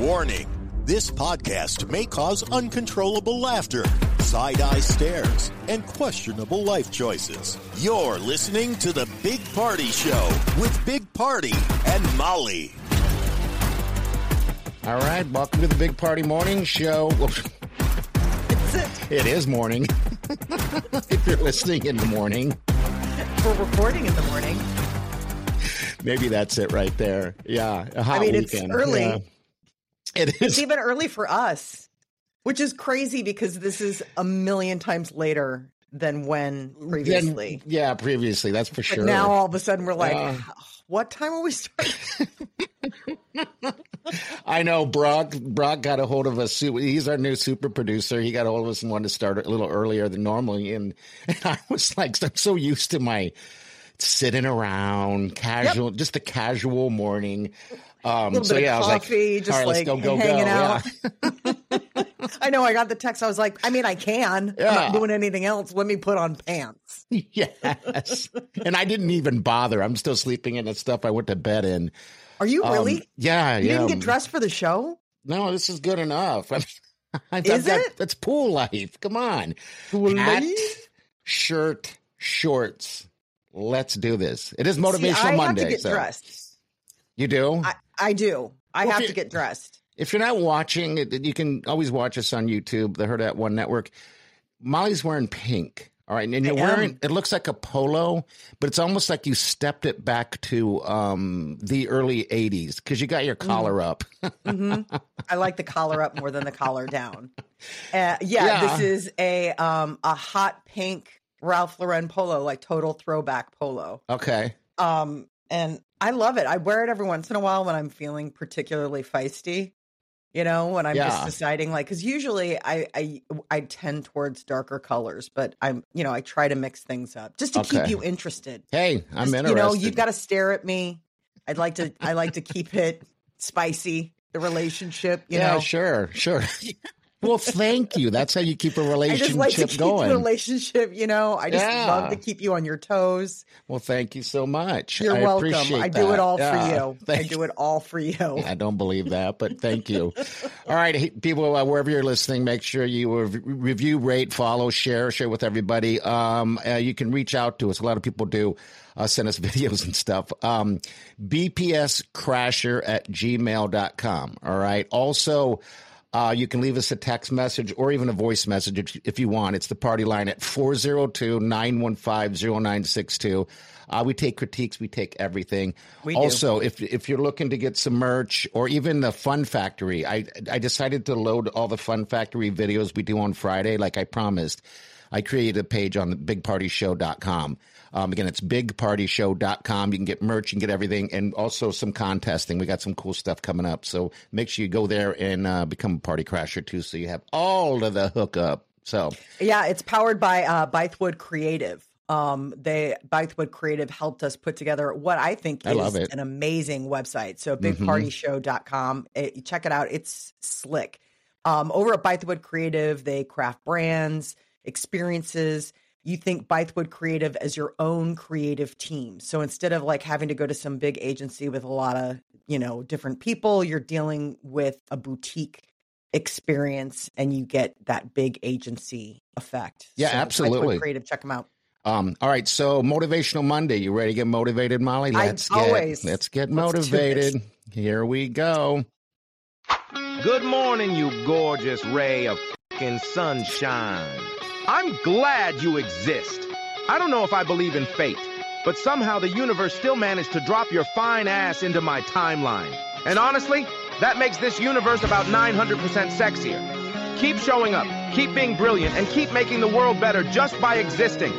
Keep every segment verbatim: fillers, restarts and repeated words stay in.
Warning, this podcast may cause uncontrollable laughter, side-eye stares, and questionable life choices. You're listening to The Big Party Show with Big Party and Molly. All right, welcome to the Big Party Morning Show. It is morning. If you're listening in the morning. We're recording in the morning. Maybe that's it right there. Yeah, a hot I mean, weekend. It's early. Yeah. It is. It's even early for us, which is crazy because this is a million times later than when previously. Then, yeah, previously, that's for but sure. Now all of a sudden we're like, uh, what time are we starting? I know Brock. Brock got a hold of us. He's our new super producer. He got a hold of us and wanted to start a little earlier than normally. And, and I was like, I'm so used to my sitting around, casual, yep. just a casual morning. Um, a little so bit yeah, of I was coffee, like, just all right, like let's go, go, hanging go. out. Yeah. I know. I got the text. I was like, I mean, I can. Yeah. I'm not doing anything else. Let me put on pants. Yes. And I didn't even bother. I'm still sleeping in the stuff I went to bed in. Are you really? Um, yeah. You yeah. didn't get dressed for the show? No, this is good enough. I mean, I've, is I've it? got, that's pool life. Come on. Pool Hat, life? Shirt, shorts. Let's do this. It is Motivational See, I Monday. have to get so. dressed. You do? I, I do. I well, have you, to get dressed. If you're not watching, you can always watch us on YouTube, the Heard at One Network. Molly's wearing pink. All right. And you're I wearing, am. it looks like a polo, but it's almost like you stepped it back to um, the early eighties because you got your collar mm. up. mm-hmm. I like the collar up more than the collar down. Uh, yeah, yeah, this is a um, a hot pink Ralph Lauren polo, like total throwback polo. Okay. Um, and I love it. I wear it every once in a while when I'm feeling particularly feisty. You know, when I'm yeah. just deciding, like, because usually I, I I tend towards darker colors, but I'm, you know, I try to mix things up just to okay. keep you interested. Hey, I'm just, interested. You know, you've got to stare at me. I'd like to. I like to keep it spicy. The relationship. You yeah, know? sure, sure. Well, thank you. That's how you keep a relationship I just like to keep going. The relationship, you know, I just yeah. love to keep you on your toes. Well, thank you so much. You're I welcome. Appreciate I that. do it all yeah. for you. Thank I do it all for you. I don't believe that, but thank you. All right, people, uh, wherever you're listening, make sure you uh, review, rate, follow, share, share with everybody. Um, uh, you can reach out to us. A lot of people do. Uh, send us videos and stuff. Um, B P S crasher at gmail dot com. All right. Also, uh, you can leave us a text message or even a voice message if, if you want. It's the party line at four oh two, nine one five, oh nine six two. Uh, we take critiques. We take everything. We also, do. if if you're looking to get some merch or even the Fun Factory, I I decided to load all the Fun Factory videos we do on Friday, like I promised. I created a page on big party show dot com. Um, again, it's big party show dot com. You can get merch and get everything, and also some contesting. We got some cool stuff coming up. So make sure you go there and uh, become a party crasher, too, so you have all of the hookup. So yeah, it's powered by uh, Bythewood Creative. Um, they Bythewood Creative helped us put together what I think I is love it. an amazing website. So big party show dot com. It, check it out. It's slick. Um, over at Bythewood Creative, they craft brands, experiences. You think Bythewood Creative as your own creative team. So instead of like having to go to some big agency with a lot of, you know, different people, you're dealing with a boutique experience and you get that big agency effect. Yeah, so absolutely. Bythewood Creative, check them out. Um, all right, so Motivational Monday. You ready to get motivated, Molly? Let's I get always, let's get let's motivated. Here we go. Good morning, you gorgeous ray of fucking sunshine. I'm glad you exist. I don't know if I believe in fate, but somehow the universe still managed to drop your fine ass into my timeline. And honestly, that makes this universe about nine hundred percent sexier. Keep showing up, keep being brilliant, and keep making the world better just by existing.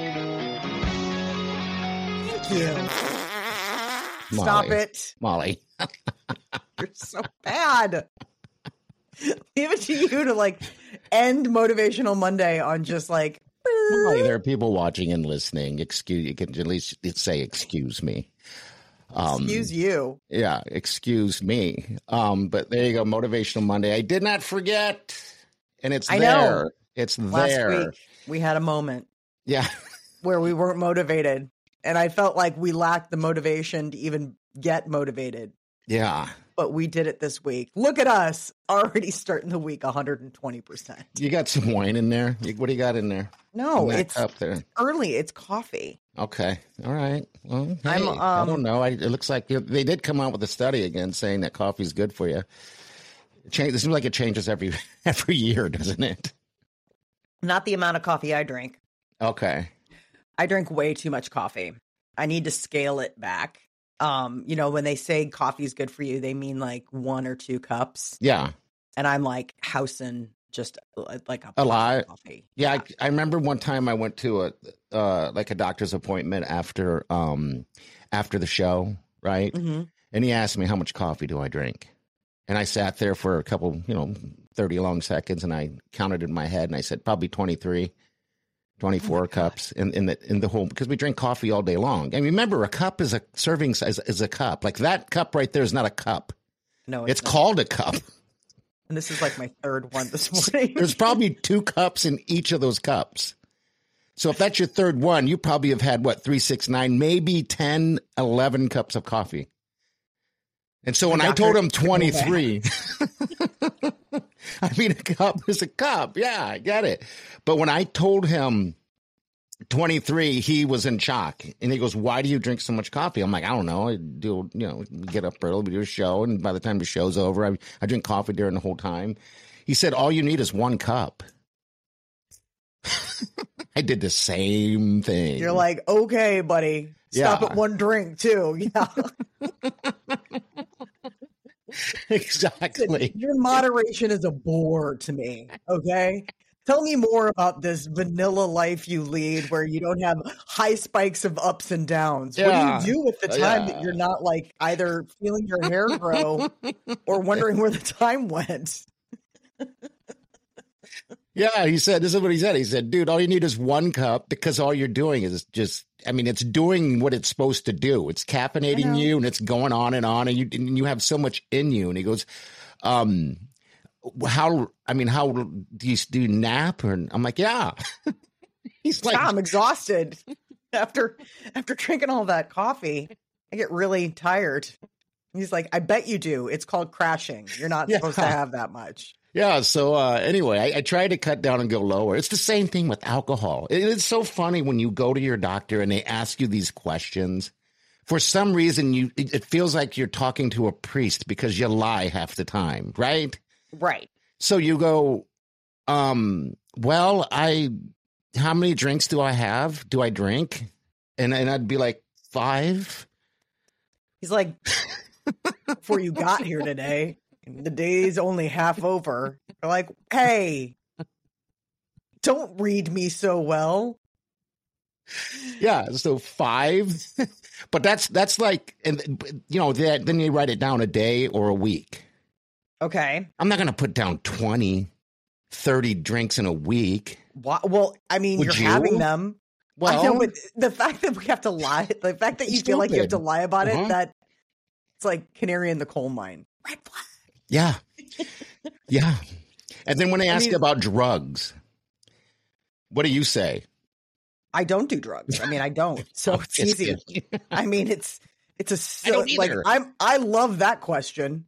Thank you. Molly. Stop it. Molly. You're so bad. Leave it to you to like end Motivational Monday on just like. Molly, there are people watching and listening. Excuse, you can at least say excuse me. Um, excuse you. Yeah, excuse me. Um, but there you go, Motivational Monday. I did not forget, and it's I there. know. It's Last there. week we had a moment. Yeah. Where we weren't motivated. And I felt like we lacked the motivation to even get motivated. Yeah. but we did it this week. Look at us already starting the week one hundred twenty percent. You got some wine in there? What do you got in there? No, in it's up there. early. It's coffee. Okay. All right. Well, hey, I'm, um, I don't know. I, it looks like they did come out with a study again saying that coffee is good for you. It, change, it seems like it changes every every year, doesn't it? Not the amount of coffee I drink. Okay. I drink way too much coffee. I need to scale it back. Um, you know, when they say coffee is good for you, they mean like one or two cups. Yeah. And I'm like housing just like a, a lot. Coffee. Yeah, I, I remember one time I went to a uh, like a doctor's appointment after um after the show, right? Mm-hmm. And he asked me how much coffee do I drink, and I sat there for a couple, you know, thirty long seconds, and I counted in my head, and I said probably twenty-three, twenty-four oh cups in in the in the whole, because we drink coffee all day long. And remember, a cup is a serving size is a cup. Like that cup right there is not a cup. No, it's, it's called a cup. And this is like my third one this morning. There's probably two cups in each of those cups. So if that's your third one, you probably have had, what, three, six, nine, maybe ten, eleven cups of coffee. And so when I told him twenty-three, I mean, a cup is a cup. Yeah, I get it. But when I told him twenty-three, he was in shock. And he goes, why do you drink so much coffee? I'm like, I don't know. I do, you know, get up early, we do a show. And by the time the show's over, I, I drink coffee during the whole time. He said, all you need is one cup. I did the same thing. You're like, okay, buddy, stop Yeah. at one drink too. Yeah. Exactly. Your moderation is a bore to me. Okay. Tell me more about this vanilla life you lead where you don't have high spikes of ups and downs. Yeah. What do you do with the time Yeah. that you're not like either feeling your hair grow or wondering where the time went? Yeah, he said, this is what he said. He said, dude, all you need is one cup, because all you're doing is just, I mean, it's doing what it's supposed to do. It's caffeinating you, and it's going on and on, and you and you have so much in you. And he goes, um, how, I mean, how do you, do you nap? Or I'm like, yeah. He's like, Yeah, I'm exhausted after after drinking all that coffee. I get really tired. He's like, I bet you do. It's called crashing. You're not Yeah. supposed to have that much. yeah. So uh, anyway, I, I try to cut down and go lower. It's the same thing with alcohol. It, it's so funny when you go to your doctor and they ask you these questions. For some reason, you it, it feels like you're talking to a priest because you lie half the time, right? Right. So you go, um, well, I, how many drinks do I have? Do I drink? And and I'd be like, five. He's like, before you got here today, the day's only half over. You're like, hey, don't read me so well. Yeah, so five. But that's that's like, and you know, that, then you write it down a day or a week. Okay. I'm not going to put down twenty, thirty drinks in a week. Why, well, I mean, Would you're you? having them. Well, I know, but the fact that we have to lie, the fact that you feel like you have to lie about Uh-huh. it, that it's like canary in the coal mine. Red flag. yeah. Yeah. And then when they I ask mean- you about drugs, what do you say? I don't do drugs. I mean, I don't. So Oh, it's just easy. kidding. I mean, it's it's a I so, don't like either. I'm I love that question.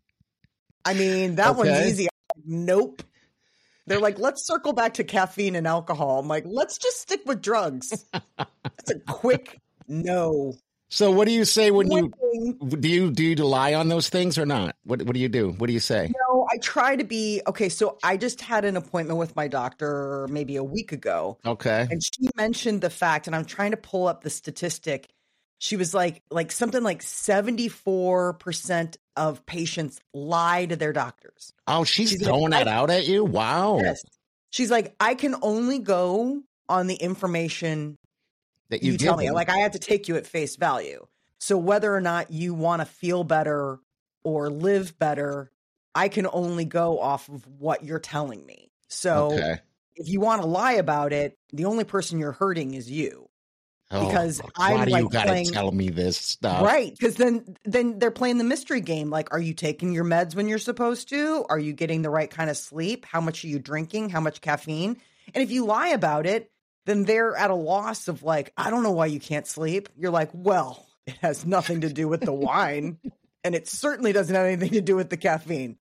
I mean, that one's Okay. easy. I'm like, nope. They're like, let's circle back to caffeine and alcohol. I'm like, let's just stick with drugs. It's a quick no. So what do you say when you Quick do you do you lie on those things or not? What what do you do? What do you say? No, I try to be okay. So I just had an appointment with my doctor maybe a week ago, Okay. and she mentioned the fact, and I'm trying to pull up the statistic. She was like, like something like seventy-four percent of patients lie to their doctors. Oh, she's, She's throwing like, that I- out at you? Wow. Yes. She's like, I can only go on the information That you, you, tell give me. them. Like, I have to take you at face value. So whether or not you want to feel better or live better, I can only go off of what you're telling me. So Okay. if you want to lie about it, the only person you're hurting is you. Oh, because why I'm, do you like, gotta playing- tell me this stuff? Right. Because then then they're playing the mystery game. Like, are you taking your meds when you're supposed to? Are you getting the right kind of sleep? How much are you drinking? How much caffeine? And if you lie about it, then they're at a loss of like, I don't know why you can't sleep. You're like, well, it has nothing to do with the wine. And it certainly doesn't have anything to do with the caffeine.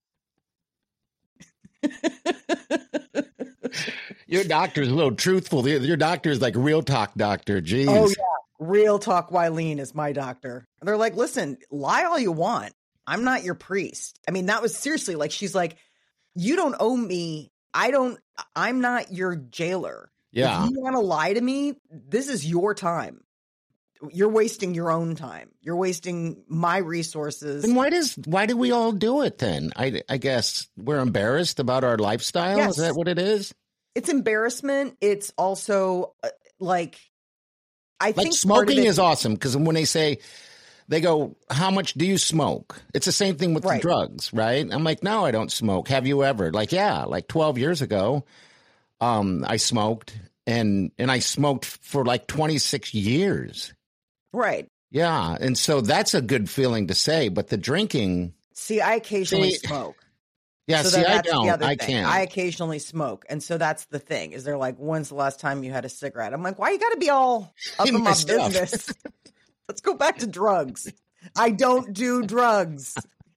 Your doctor's a little truthful. Your doctor's like real talk doctor. Jeez. Oh, yeah. Real talk Wileen is my doctor. And they're like, listen, lie all you want. I'm not your priest. I mean, that was seriously like, she's like, you don't owe me. I don't, I'm not your jailer. Yeah. If you want to lie to me, this is your time. You're wasting your own time. You're wasting my resources. And why does why do we all do it then? I I guess we're embarrassed about our lifestyle. Yes. Is that what it is? It's embarrassment. It's also uh, like I like think smoking it, is awesome because when they say they go, "How much do you smoke?" It's the same thing with right. the drugs, right? I'm like, "No, I don't smoke." Have you ever? Like, yeah, like twelve years ago, um, I smoked and and I smoked for like twenty-six years. Right. Yeah. And so that's a good feeling to say. But the drinking. See, I occasionally see, smoke. Yeah. So see, I that's don't. the other I thing. can't. I occasionally smoke. And so that's the thing is they're like, when's the last time you had a cigarette? I'm like, why you got to be all up in, in my, my business? Let's go back to drugs. I don't do drugs.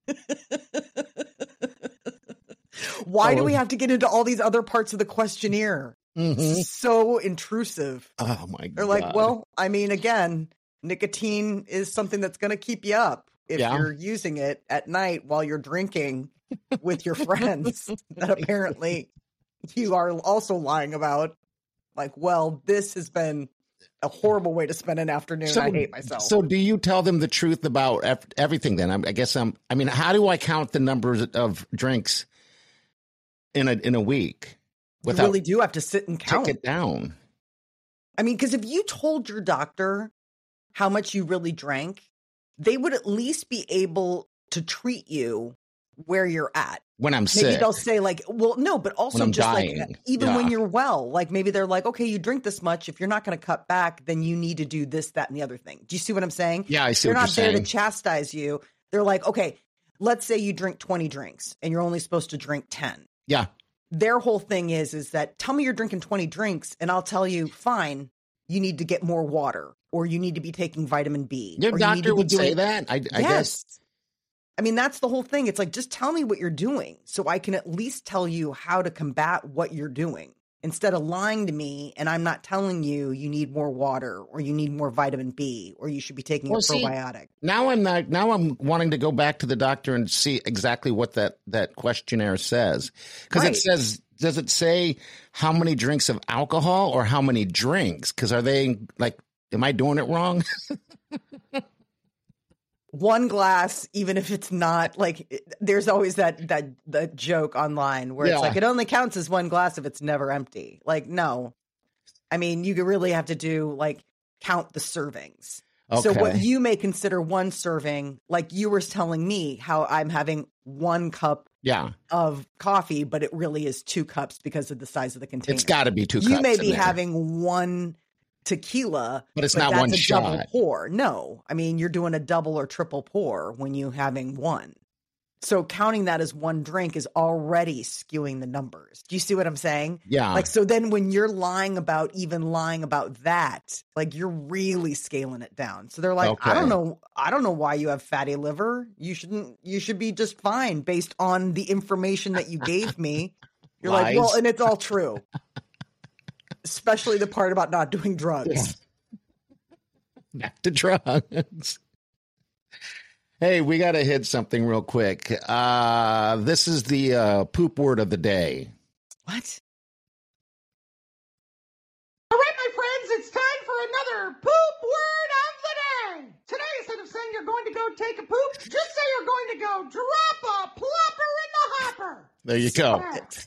Why oh. do we have to get into all these other parts of the questionnaire? Mm-hmm. So intrusive. Oh, my God. They're like, well, I mean, again, nicotine is something that's going to keep you up if yeah. you're using it at night while you're drinking with your friends that apparently you are also lying about. Like, well, this has been a horrible way to spend an afternoon. So, I hate myself. So do you tell them the truth about everything then? I guess I'm, I mean, how do I count the numbers of drinks in a, in a week? You really do have to sit and count it down. I mean, because if you told your doctor how much you really drank, they would at least be able to treat you where you're at. When I'm maybe sick. Maybe they'll say like, well, no, but also just dying. like, even yeah. when you're well, like maybe they're like, okay, you drink this much. If you're not going to cut back, then you need to do this, that, and the other thing. Do you see what I'm saying? Yeah, I see they're what you're saying. They're not there to chastise you. They're like, okay, let's say you drink twenty drinks and you're only supposed to drink ten. Yeah. Their whole thing is, is that tell me you're drinking twenty drinks and I'll tell you, fine, you need to get more water or you need to be taking vitamin B. Your or doctor you need to would be doing... say that? I, I yes. guess. I mean, that's the whole thing. It's like, just tell me what you're doing so I can at least tell you how to combat what you're doing instead of lying to me. And I'm not telling you you need more water or you need more vitamin B or you should be taking well, a probiotic. See, now I'm not, now I'm wanting to go back to the doctor and see exactly what that, that questionnaire says. Because right. it says, does it say how many drinks of alcohol or how many drinks? Because are they like, am I doing it wrong? One glass, even if it's not like, there's always that that that joke online where yeah. it's like it only counts as one glass if it's never empty. Like, no, I mean, you really have to do like count the servings. Okay. So what you may consider one serving, like you were telling me how I'm having one cup yeah. of coffee, but it really is two cups because of the size of the container. It's got to be two cups. You may be there. having one tequila, but it's but not that's one a shot. Double pour. No, I mean, you're doing a double or triple pour when you're having one. So counting that as one drink is already skewing the numbers. Do you see what I'm saying? Yeah. Like, so then when you're lying about even lying about that, like you're really scaling it down. So they're like, okay. I don't know. I don't know why you have fatty liver. You shouldn't, you should be just fine based on the information that you gave me. You're Lies. like, well, and it's all true. Especially the part about not doing drugs. Yeah. Back to drugs. Hey, we got to hit something real quick. Uh, this is the uh, poop word of the day. What? All right, my friends, it's time for another poop word of the day. Today, instead of saying you're going to go take a poop, just say you're going to go drop a plopper in the hopper. There you go.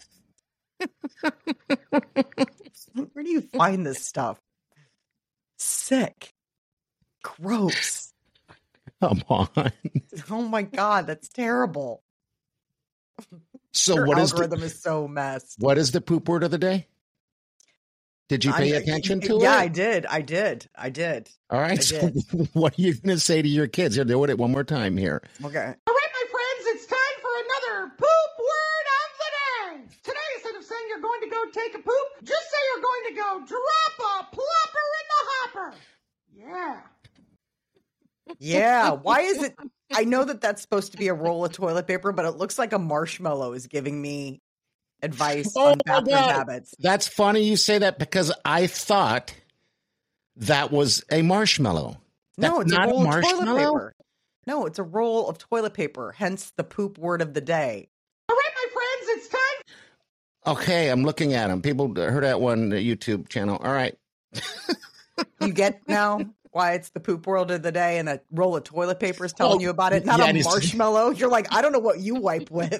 Where do you find this stuff? Sick. Gross. Come on. Oh my God, that's terrible. So Your what is algorithm the, is so messed. What is the poop word of the day? Did you pay I, attention to yeah, it? Yeah, I did. I did. I did. All right. So what are you going to say to your kids? Here, do it one more time here. Okay. All right, my friends, it's time for another poop word of the day. Today, instead of saying you're going to go take a poop, just say you're going to go drop a plopper in the hopper. Yeah. Yeah. Why is it? I know that that's supposed to be a roll of toilet paper, but it looks like a marshmallow is giving me advice Oh on my bathroom God. habits. That's funny you say that because I thought that was a marshmallow. No, That's it's a not roll a of toilet marshmallow? paper. No, it's a roll of toilet paper, hence the poop word of the day. All right, my friends, it's time. Okay, I'm looking at them. People heard that one YouTube channel. All right. You get now why it's the poop world of the day and a roll of toilet paper is telling Oh, you about it, not yeah, a and it's- marshmallow. You're like, I don't know what you wipe with.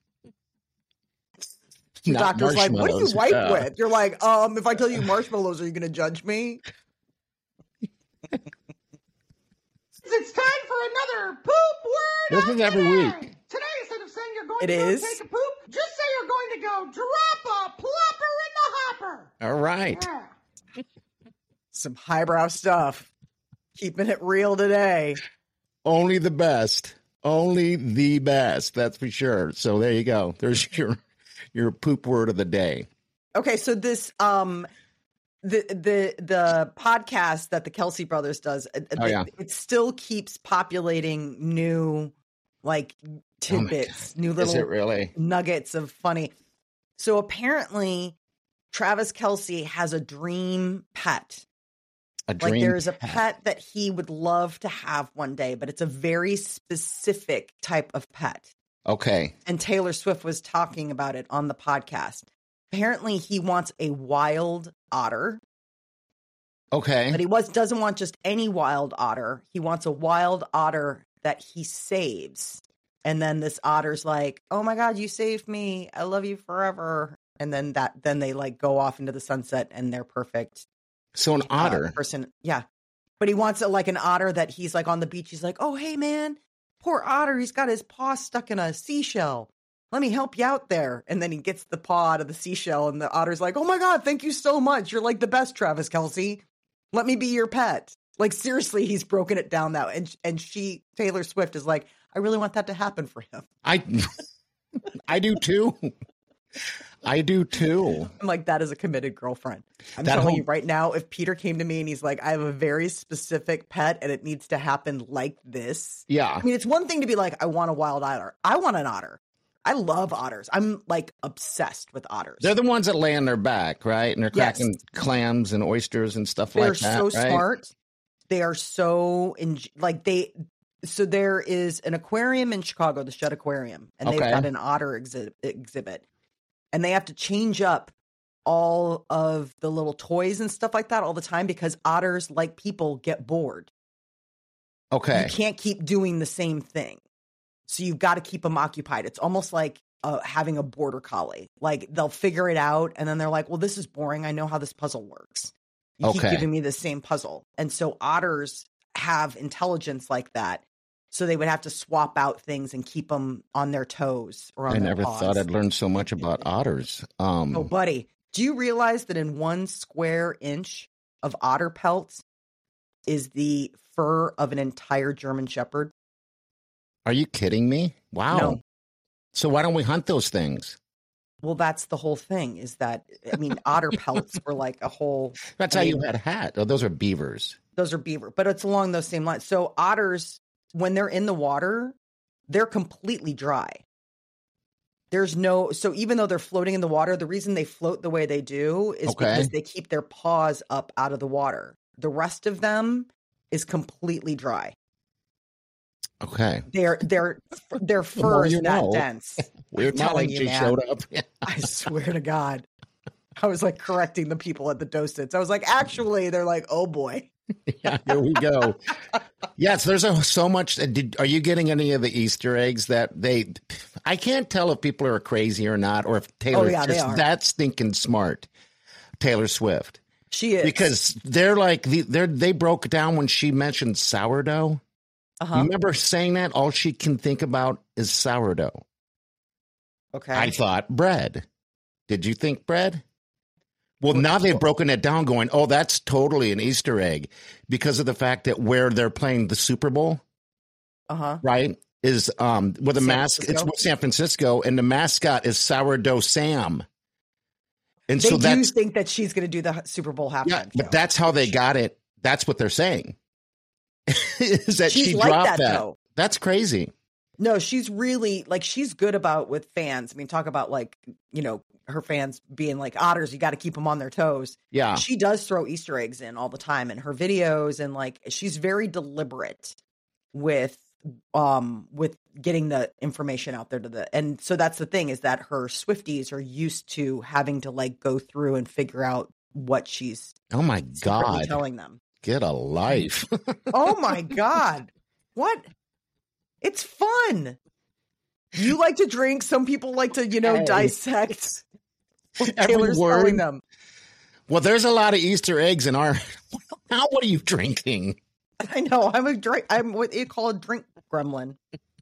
Your Not doctor's like, what do you marshmallows. wipe Uh, with? You're like, um, if I tell you marshmallows, are you going to judge me? It's time for another poop word This of is the every day. week. Today, instead of saying you're going It to is? go take a poop, just say you're going to go drop a plopper in the hopper. All right. Yeah. Some highbrow stuff. Keeping it real today. Only the best. Only the best. That's for sure. So there you go. There's your your poop word of the day. Okay, so this um the the the podcast that the Kelsey brothers does, it, Oh, it- yeah. it still keeps populating new like tidbits, new Is it little really? nuggets of funny. So apparently Travis Kelsey has a dream pet. A dream Like there's a pet. pet that he would love to have one day, but it's a very specific type of pet. Okay. And Taylor Swift was talking about it on the podcast. Apparently he wants a wild otter, Okay. but he was doesn't want just any wild otter. He wants a wild otter that he saves. And then this otter's like, "Oh my God, you saved me. I love you forever." And then that then they like go off into the sunset and they're perfect. So an uh, otter. person. Yeah. But he wants it like an otter that he's like on the beach. He's like, "Oh, hey, man, poor otter. He's got his paw stuck in a seashell. Let me help you out there." And then he gets the paw out of the seashell. And the otter's like, "Oh, my God, thank you so much. You're like the best, Travis Kelsey. Let me be your pet." Like, seriously, he's broken it down now. And, and she, Taylor Swift, is like, "I really want that to happen for him." I I do too. I do too. I'm like, that is a committed girlfriend. I'm That telling whole- you right now, if Peter came to me and he's like, "I have a very specific pet and it needs to happen like this." Yeah. I mean, it's one thing to be like, "I want a wild otter." I want an otter. I love otters. I'm like obsessed with otters. They're the ones that lay on their back, right? And they're Yes. cracking clams and oysters and stuff They're like that. so right? smart. They are so in, like they. So there is an aquarium in Chicago, the Shedd Aquarium, and they've Okay. got an otter exhibit, exhibit, and they have to change up all of the little toys and stuff like that all the time because otters, like people, get bored. Okay. You can't keep doing the same thing. So you've got to keep them occupied. It's almost like uh, having a border collie. Like they'll figure it out and then they're like, "Well, this is boring. I know how this puzzle works. You keep Okay. giving me the same puzzle." And so otters have intelligence like that. So they would have to swap out things and keep them on their toes or on I their never paws. thought I'd learned so much about otters. Um, Oh, buddy, do you realize that in one square inch of otter pelts is the fur of an entire German Shepherd? Are you kidding me? Wow. No. So why don't we hunt those things? Well, that's the whole thing is that, I mean, otter pelts were like a whole, That's I how mean, you had a hat. Oh, those are beavers. those are beaver, but it's along those same lines. So otters, when they're in the water, they're completely dry. There's no, so even though they're floating in the water, the reason they float the way they do is Okay. because they keep their paws up out of the water. The rest of them is completely dry. Okay. Their their their more fur is you that know. dense. Weird telling knowledge you, you man. showed up. I swear to God. I was like correcting the people at the Dosits. I was like, actually, they're like, "Oh boy." Yeah, here we go. Yes, there's a, so much. Did, are you getting any of the Easter eggs that they? I can't tell if people are crazy or not, or if Taylor Oh, yeah, they just are. that stinking smart. Taylor Swift, She is. because they're like the, they're they broke down when she mentioned sourdough. uh-huh. You remember saying that? All she can think about is sourdough. Okay. I thought bread. Did you think bread? Well, now they've broken it down going, oh, that's totally an Easter egg because of the fact that where they're playing the Super Bowl, uh-huh. right, is um with a San mask. It's Francisco? with San Francisco, and the mascot is Sourdough Sam. And They so do that's think that she's going to do the Super Bowl halftime yeah, show. but that's how they got it. That's what they're saying. Is that She's she like dropped that, that? though. That's crazy. No, she's really like she's good about with fans. I mean, talk about like, you know, her fans being like otters. You got to keep them on their toes. Yeah. She does throw Easter eggs in all the time in her videos. And like, she's very deliberate with, um, with getting the information out there to the, and so that's the thing is that her Swifties are used to having to like go through and figure out what she's oh my God, telling them. Get a life. Oh my God. What? It's fun. You like to drink. Some people like to, you know, Hey. dissect what Every Taylor's word. telling them. Well, there's a lot of Easter eggs in our. Now, what are you drinking? I know. I'm a drink. I'm what you call a drink gremlin.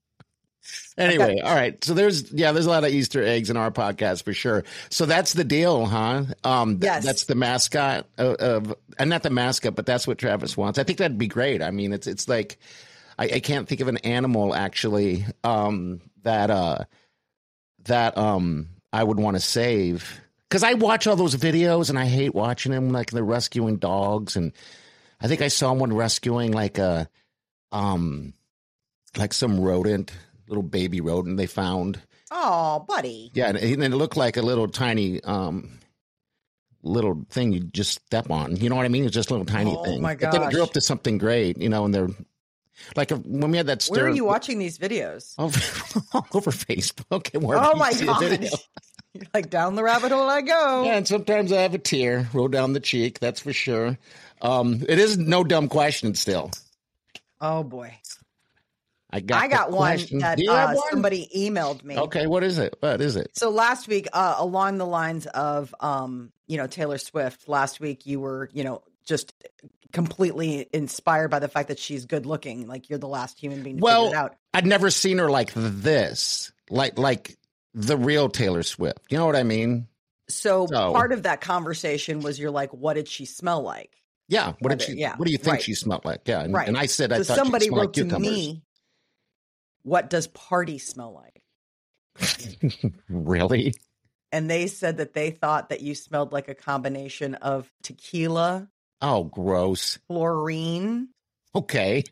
Anyway, all right. So there's yeah, there's a lot of Easter eggs in our podcast for sure. So that's the deal, huh? Um, th- Yes. That's the mascot of, of, and not the mascot, but that's what Travis wants. I think that'd be great. I mean, it's it's like I, I can't think of an animal actually um, that uh, that um, I would want to save because I watch all those videos and I hate watching them. Like they're rescuing dogs, and I think I saw one rescuing like a um, like some rodent. Little baby rodent they found. Oh, buddy. Yeah, and it, and it looked like a little tiny um little thing you just step on. You know what I mean? It's just a little tiny Oh, thing. my But then it grew gosh. up to something great, you know, and they're like when we had that Where stir are you watching these videos? over, all over Facebook and wherever Oh you my see a God. video. You're like down the rabbit hole I go. Yeah, and sometimes I have a tear roll down the cheek, that's for sure. Um it is no dumb question still. Oh boy. I got I got the one question. that Do you have uh, one? somebody emailed me. Okay, what is it? What is it? So last week, uh, along the lines of, um, you know, Taylor Swift, last week you were, you know, just completely inspired by the fact that she's good looking. Like you're the last human being to Well, figure it out. I'd never seen her like this, like like the real Taylor Swift. You know what I mean? So, so- part of that conversation was you're like, what did she smell like? Yeah. What did Whether- she? yeah, What do you think right. she smelled like? Yeah. And, Right. and I said I So thought somebody she smelled wrote like to cucumbers. me, what does party smell like? Really? And they said that they thought that you smelled like a combination of tequila, Oh, gross. chlorine. Okay.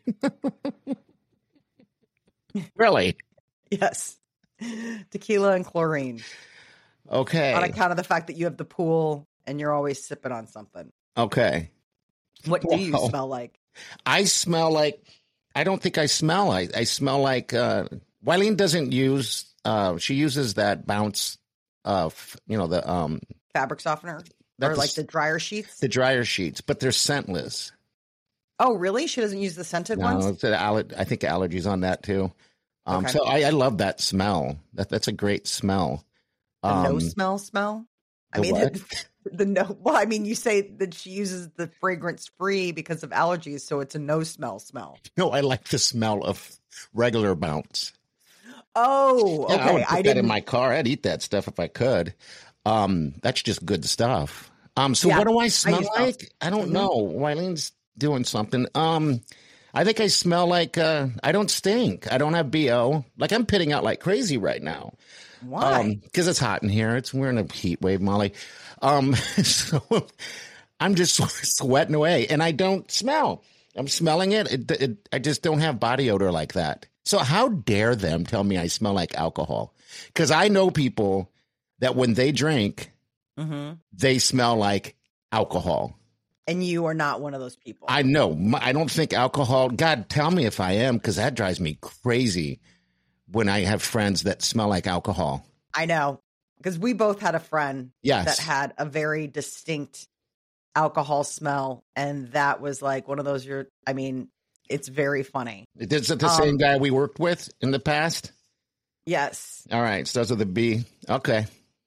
Really? Yes. Tequila and chlorine. Okay. On account of the fact that you have the pool and you're always sipping on something. Okay. What do you Wow. smell like? I smell like. I don't think I smell. I I smell like. Uh, Wileen doesn't use. Uh, she uses that bounce. Uh, f- you know the um Fabric softener? Or That's- like the dryer sheets? the dryer sheets, but they're scentless. Oh, really? She doesn't use the scented No, ones? it's an aller- I think allergies on that too. Um, Okay. So I, I love that smell. That that's a great smell. The Um, no smell smell? I the mean, what? the, the no. Well, I mean, you say that she uses the fragrance free because of allergies, so it's a no smell smell. No, I like the smell of regular bounce. Oh, Yeah, okay. I would put I that didn't. in my car. I'd eat that stuff if I could. Um, that's just good stuff. Um, so Yeah, what do I I smell use like? bounce. I don't Mhm. know. Wileen's doing something. Um, I think I smell like uh, I don't stink. I don't have B O. Like I'm pitting out like crazy right now. Why? Because it's hot in here. It's we're in a heat wave, Molly. Um, so I'm just sweating away, and I don't smell. I'm smelling it. It, it. I just don't have body odor like that. So how dare them tell me I smell like alcohol? Because I know people that when they drink, hmm they smell like alcohol. And you are not one of those people. I know. My- I don't think alcohol. God, tell me if I am, because that drives me crazy when I have friends that smell like alcohol. I know. Because we both had a friend Yes. that had a very distinct alcohol smell. And that was like one of those, you're, I mean, it's very funny. Is it the Um, same guy we worked with in the past? Yes. All right, starts with a B. Okay.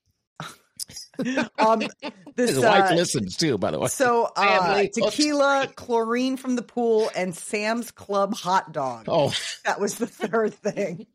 Um, this, His wife uh, listens too, by the way. so uh, Family. tequila, chlorine from the pool, and Sam's Club hot dog. Oh, That was the third thing.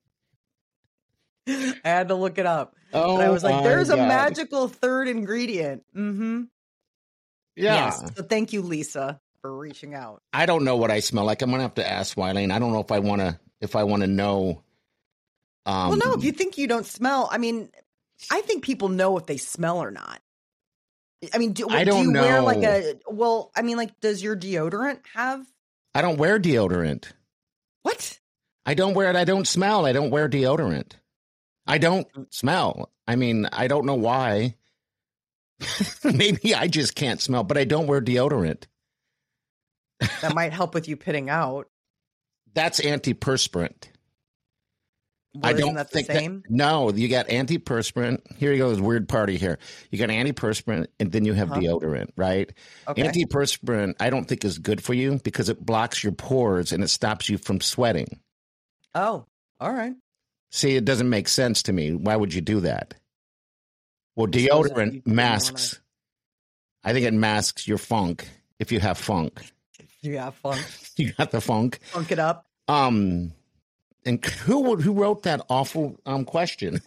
I had to look it up. oh, And I was like, my there's a God. magical third ingredient. Mm-hmm. Yeah. Yes. So thank you, Lisa, for reaching out. I don't know what I smell like. I'm gonna have to ask Wileen. I don't know if I want to. If I want to know. Um, Well, no, if you think you don't smell, I mean, I think people know if they smell or not. I mean, do, I do don't you wear know. like a, well, I mean, like, does your deodorant have, I don't wear deodorant. what? I don't wear it. I don't smell. I don't wear deodorant. I don't smell. I mean, I don't know why. Maybe I just can't smell, but I don't wear deodorant. That might help with you pitting out. That's antiperspirant. Well, I isn't don't that think the same? That, no, you got antiperspirant. Here you go, this weird party here. You got antiperspirant, and then you have Uh-huh. deodorant, right? Okay. Antiperspirant, I don't think is good for you because it blocks your pores and it stops you from sweating. Oh, all right. See, it doesn't make sense to me. Why would you do that? Well, I suppose that you deodorant didn't masks. I think it masks your funk if you have funk. You got funk. You got the funk. Funk it up. Um, and who who wrote that awful um question?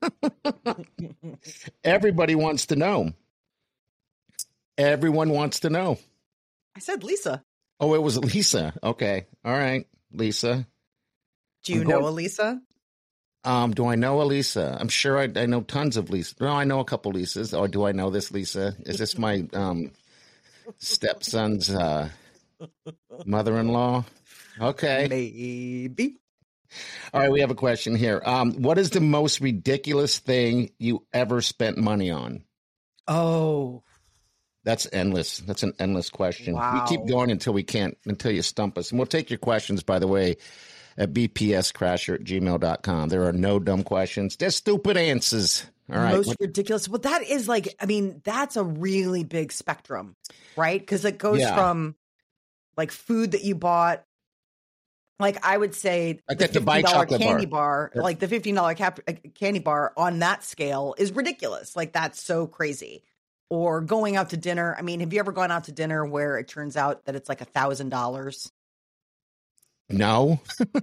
Everybody wants to know. Everyone wants to know. I said Lisa. Oh, it was Lisa. Okay, all right, Lisa. Do you I'm know going- Elisa? Um, do I know a Lisa? I'm sure I, I know tons of Lisa. No, I know a couple Lisas. Or do I know this Lisa? Is this my um stepson's uh, mother-in-law? Okay. Maybe. All right, we have a question here. Um, what is the most ridiculous thing you ever spent money on? Oh, That's endless. That's an endless question. Wow. We keep going until we can't, until you stump us. And we'll take your questions, by the way, at b p s crasher at gmail dot com. There are no dumb questions. There's stupid answers. All right. most What- ridiculous. Well, that is like, I mean, that's a really big spectrum, right? Because it goes Yeah. from like food that you bought. Like I would say, Like the that Dubai fifteen dollar chocolate candy bar. bar, like the fifteen dollar cap- uh, candy bar on that scale is ridiculous. Like that's so crazy. Or going out to dinner. I mean, have you ever gone out to dinner where it turns out that it's like a thousand dollars? No.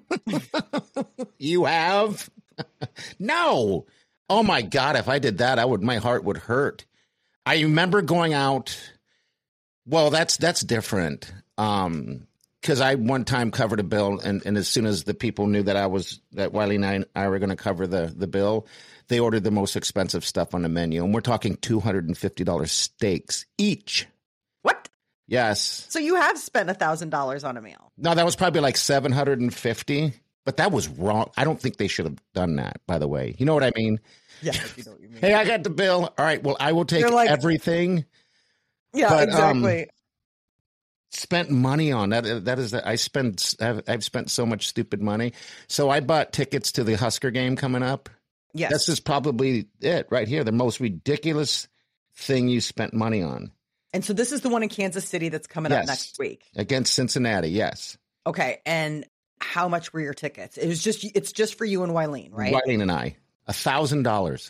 You have? No. Oh my God. If I did that, I would, my heart would hurt. I remember going out. Well, that's, that's different. Um, Because I one time covered a bill, and, and as soon as the people knew that I was that Wiley and I, and I were going to cover the, the bill, they ordered the most expensive stuff on the menu, and we're talking two hundred and fifty dollars steaks each. What? Yes. So you have spent a thousand dollars on a meal. No, that was probably like seven hundred and fifty, but that was wrong. I don't think they should have done that. By the way, you know what I mean? Yeah, you know what you mean. Hey, I got the bill. All right. Well, I will take You're like- everything. Yeah, but, um, exactly. Spent money on that. That is, I spend. I've, I've spent so much stupid money. So I bought tickets to the Husker game coming up. Yes. This is probably it right here. The most ridiculous thing you spent money on And so this is the one in Kansas City that's coming up Yes. next week. against Cincinnati. Yes, Okay. And how much were your tickets? It was just, it's just for you and Wileen, right? Wileen and I, a thousand dollars.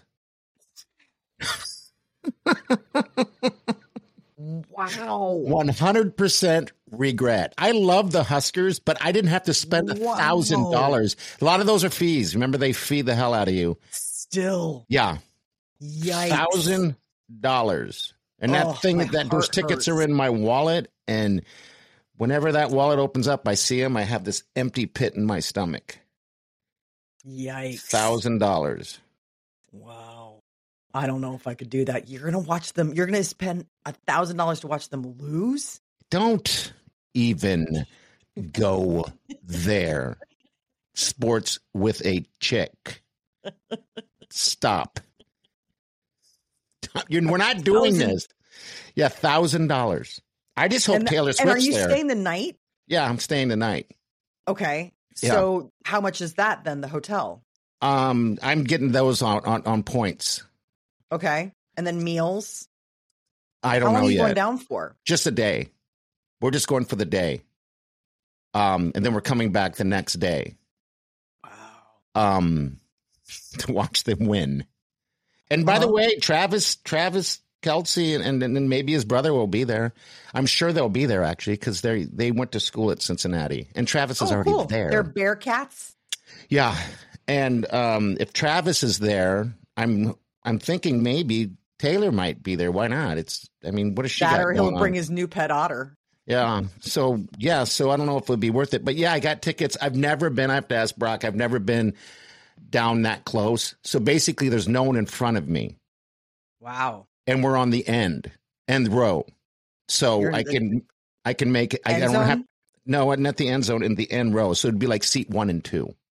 Wow. One hundred percent regret. I love the Huskers, but I didn't have to spend a Wow. thousand dollars. A lot of those are fees. Remember, they fee the hell out of you. Still. Yeah, Yikes. thousand dollars. And that Oh, thing, my that those heart tickets hurts. are in my wallet. And whenever that wallet opens up, I see them. I have this empty pit in my stomach. Yikes. Thousand dollars. Wow. I don't know if I could do that. You're going to watch them. You're going to spend a thousand dollars to watch them lose. Don't even go there. Sports with a chick. Stop. You're, we're not doing Thousand- this. Yeah, thousand dollars. I just hope And, Taylor and are Swift's you there. staying the night? Yeah, I'm staying the night. Okay. Yeah. So how much is that then, the hotel? Um, I'm getting those on, on, on points. Okay. And then meals? I How don't long know are you yet. going down for? Just a day. We're just going for the day. Um, and then we're coming back the next day. Wow. Um, to watch them win. And by the Uh-huh. way, Travis, Travis Kelsey, and, and, and maybe his brother will be there. I'm sure they'll be there actually because they they went to school at Cincinnati, and Travis is Oh, already cool. there. They're Bearcats? Yeah, and um, if Travis is there, I'm I'm thinking maybe Taylor might be there. Why not? It's I mean, what does she That got or going he'll on? bring his new pet otter. Yeah. So, yeah. So I don't know if it would be worth it. But yeah, I got tickets. I've never been, I have to ask Brock, I've never been down that close. So basically, there's no one in front of me. Wow. And we're on the end, end row. So You're in I the can, I can make it. I, I End don't zone? have, no, not the end zone, in the end row. So it'd be like seat one and two.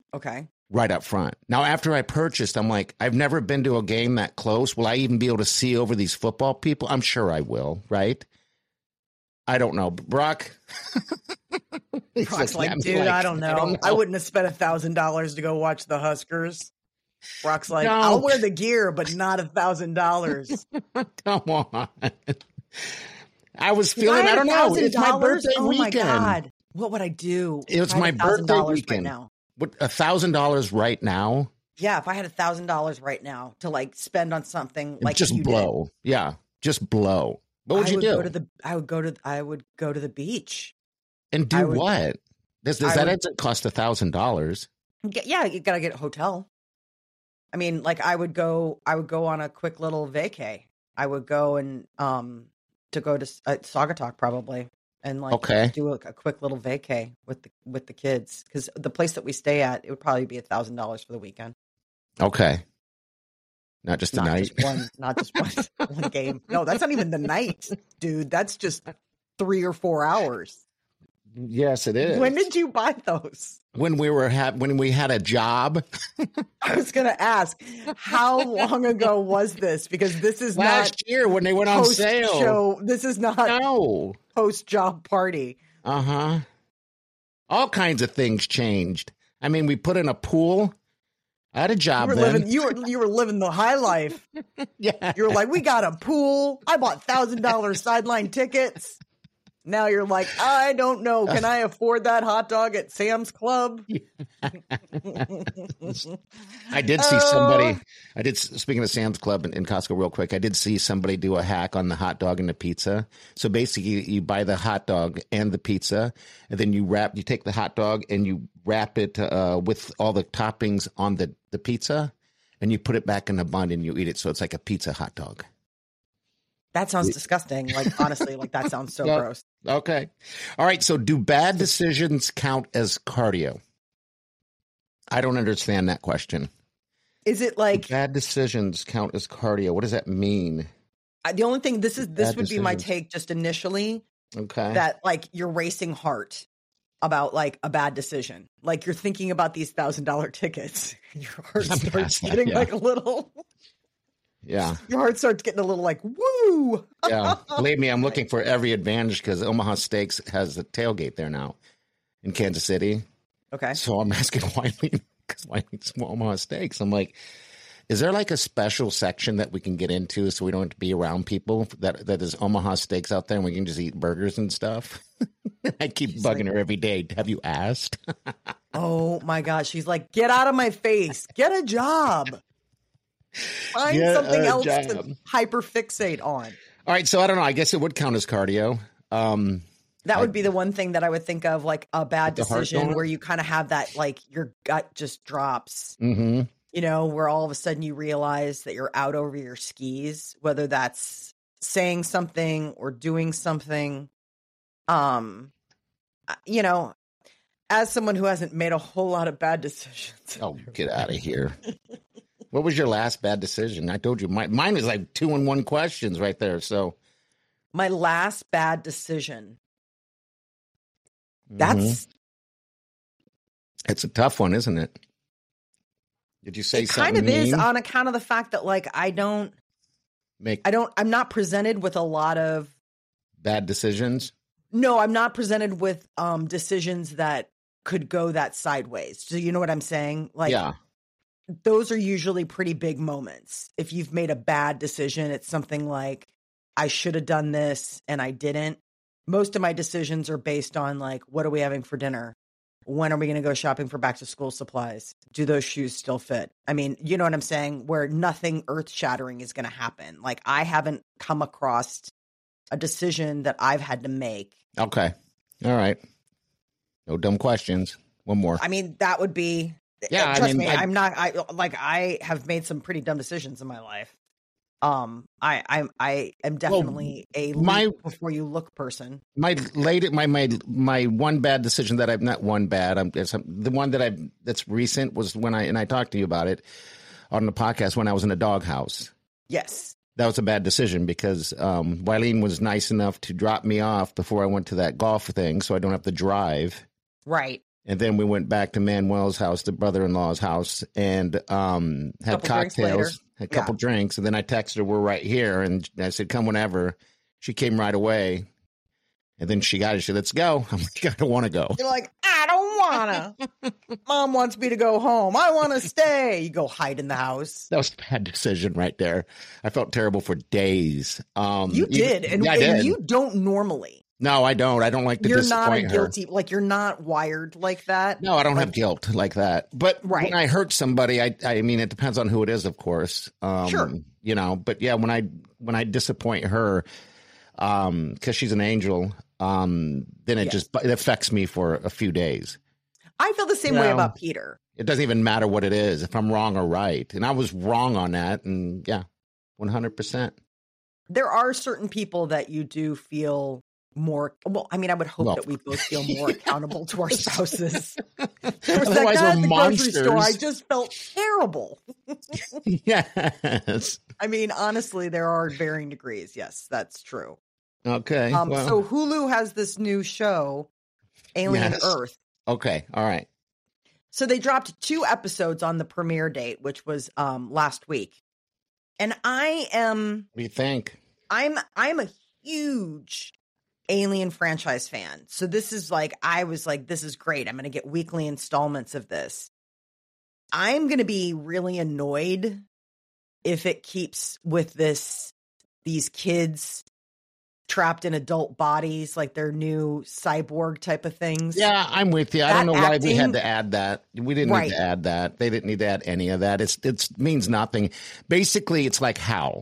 Okay. Right up front. Now, after I purchased, I'm like, I've never been to a game that close. Will I even be able to see over these football people? I'm sure I will, right? I don't know. Brock? Brock's like, like dude, like, I, don't know. I don't know. I wouldn't have spent a thousand dollars to go watch the Huskers. Brock's like, no. I'll wear the gear, but not a thousand dollars. Come on. I was feeling, I, I don't know. It's my birthday oh weekend. Oh my God. What would I do? It was my birthday weekend. Right now? What, a thousand dollars right now? Yeah, if I had a thousand dollars right now to like spend on something like just you blow. Did, yeah, just blow. What would I you would do? Go to the, I would go to. I would go to the beach. And do would, what? Does, does that would, cost a thousand dollars? Yeah, you gotta get a hotel. I mean, like I would go. I would go on a quick little vacay. I would go and um to go to uh, Saugatuck probably. And like okay. do a, a quick little vacay with the with the kids because the place that we stay at it would probably be a thousand dollars for the weekend. Okay, not just the not night. Just one, not just one, one game. No, that's not even the night, dude. That's just three or four hours. Yes, it is. When did you buy those? When we were ha- when we had a job. I was gonna ask, how long ago was this? Because this is last not year when they went on sale. Show. This is not no post job party. Uh huh. All kinds of things changed. I mean, we put in a pool. I had a job. You were then. living. You were you were living the high life. Yeah. You were like, we got a pool. I bought thousand dollar sideline tickets. Now you're like, I don't know. Can I afford that hot dog at Sam's Club? I did see somebody. I did. Speaking of Sam's Club and, and Costco, real quick, I did see somebody do a hack on the hot dog and the pizza. So basically, you buy the hot dog and the pizza, and then you wrap. You take the hot dog and you wrap it uh, with all the toppings on the the pizza, and you put it back in the bun and you eat it. So it's like a pizza hot dog. That sounds disgusting. Like, honestly, like that sounds so yeah. gross. Okay. All right. So do bad decisions count as cardio? I don't understand that question. Is it like do bad decisions count as cardio? What does that mean? I, the only thing this is, this bad would decisions. be my take just initially. Okay. That like you're racing heart about like a bad decision. Like you're thinking about these thousand dollar tickets. Your heart starts that, getting yeah. like a little. Yeah. Your heart starts getting a little like, woo. Yeah. Believe me, I'm looking for every advantage because Omaha Steaks has a tailgate there now in Kansas City. Okay. So I'm asking Wiley, because Wiley's Omaha Steaks. I'm like, is there like a special section that we can get into so we don't have to be around people that that is Omaha Steaks out there and we can just eat burgers and stuff? I keep She's bugging like, her every day. Have you asked? Oh my gosh. She's like, get out of my face. Get a job. Find Get something else job. to hyperfixate on. All right, so I don't know. I guess it would count as cardio. Um, that I, would be the one thing that I would think of, like a bad decision where you kind of have that, like your gut just drops. Mm-hmm. You know, where all of a sudden you realize that you're out over your skis, whether that's saying something or doing something. Um, you know, as someone who hasn't made a whole lot of bad decisions. Oh, get out of here. What was your last bad decision? I told you my, mine was like two in one questions right there. So my last bad decision. That's mm-hmm. It's a tough one, isn't it? Did you say it something? Kind of mean? is on account of the fact that like I don't make I don't I'm not presented with a lot of bad decisions. No, I'm not presented with um decisions that could go that sideways. So you know what I'm saying? Like yeah. Those are usually pretty big moments. If you've made a bad decision, it's something like, I should have done this and I didn't. Most of my decisions are based on like, what are we having for dinner? When are we going to go shopping for back to school supplies? Do those shoes still fit? I mean, you know what I'm saying? Where nothing earth shattering is going to happen. Like I haven't come across a decision that I've had to make. Okay. All right. No dumb questions. One more. I mean, that would be... Yeah, trust I mean, me, I, I'm not. I like. I have made some pretty dumb decisions in my life. Um, I, I, I am definitely well, a my before you look person. My late, my my my one bad decision that I've not one bad. I'm it's, the one that I that's recent was when I and I talked to you about it on the podcast when I was in a doghouse. Yes, that was a bad decision because um, Wileen was nice enough to drop me off before I went to that golf thing, so I don't have to drive. Right. And then we went back to Manuel's house, the brother-in-law's house, and um, had Couple drinks later. cocktails, had a couple Yeah. drinks. And then I texted her, we're right here. And I said, come whenever. She came right away. And then she got it. She said, let's go. I'm like, I don't want to go. You're like, I don't wanna. Mom wants me to go home. I want to stay. You go hide in the house. That was a bad decision right there. I felt terrible for days. Um, You did, even- and, yeah, I and did. you don't normally. No, I don't. I don't like to You're disappoint not a her. guilty, like you're not wired like that. No, I don't Like, have guilt like that. But Right. when I hurt somebody, I I mean, it depends on who it is, of course. Um, Sure. You know, but yeah, when I when I disappoint her, um, because she's an angel, um, then it Yes. just it affects me for a few days. I feel the same No. way about Peter. It doesn't even matter what it is, if I'm wrong or right. And I was wrong on that. And yeah, one hundred percent. There are certain people that you do feel more. Well, I mean, I would hope Well, that we both feel more accountable to our spouses. There was that Otherwise, guy we're at the grocery store. I monsters. just felt terrible. Yes. I mean, honestly, there are varying degrees. Yes, that's true. Okay. Um, well, so Hulu has this new show, Alien Yes. Earth. okay. All right. So they dropped two episodes on the premiere date, which was um, last week. And I am What do you think? I'm I'm a huge Alien franchise fan. So this is like I was like, this is great. I'm gonna get weekly installments of this. I'm gonna be really annoyed if it keeps with this these kids trapped in adult bodies, like their new cyborg type of things. Yeah, I'm with you. I That don't know why we had acting- to add that. We didn't Right. need to add that. They didn't need to add any of that. It's it means nothing. Basically, it's like how.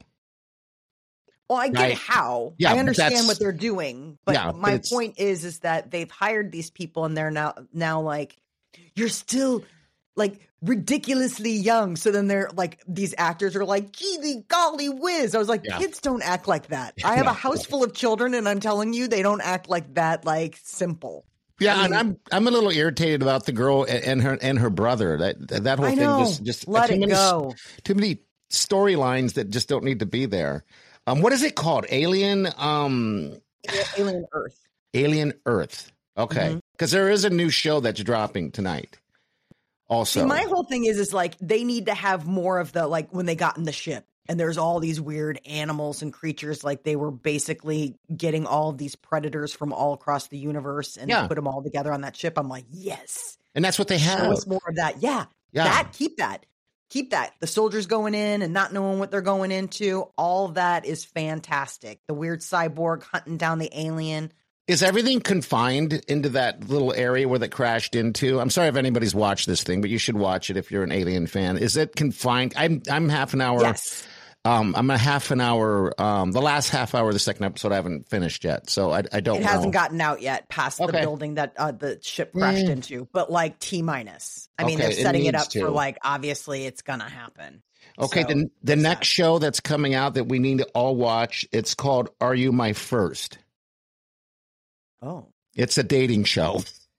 Well, I get Right. how. Yeah, I but understand that's- what they're doing, but Yeah, but my it's- point is, is that they've hired these people, and they're now now like, you're still like ridiculously young. So then they're like, these actors are like, gee, the golly whiz. I was like, Yeah. kids don't act like that. I have No. a house full of children, and I'm telling you, they don't act like that. Like simple. Yeah, I mean- and I'm I'm a little irritated about the girl and, and her and her brother. That that whole I thing know. just just Let too it many, go. Too many storylines that just don't need to be there. Um, what is it called? Alien. Um, Alien Earth. Alien Earth. Okay, Mhm. because there is a new show that's dropping tonight. Also, See, my whole thing is, is like they need to have more of the like when they got in the ship and there's all these weird animals and creatures. Like they were basically getting all of these predators from all across the universe and Yeah. put them all together on that ship. I'm like, yes, and that's what they show have. us more of that. Yeah, Yeah. that keep that, keep that. The soldiers going in and not knowing what they're going into. All that is fantastic. The weird cyborg hunting down the alien. Is everything confined into that little area where that crashed into? I'm sorry if anybody's watched this thing, but you should watch it if you're an Alien fan. Is it confined? I'm I'm half an hour. Yes. Um, I'm a half an hour. Um, the last half hour of the second episode I haven't finished yet, so I, I don't. It hasn't know. gotten out yet past the Okay. building that uh, the ship crashed Mm. into, but like T minus. I mean, Okay, they're it setting it, needs up to. for like obviously it's gonna happen. Okay, So, the the there's next that. show that's coming out that we need to all watch. It's called "Are You My First?" Oh, It's a dating show.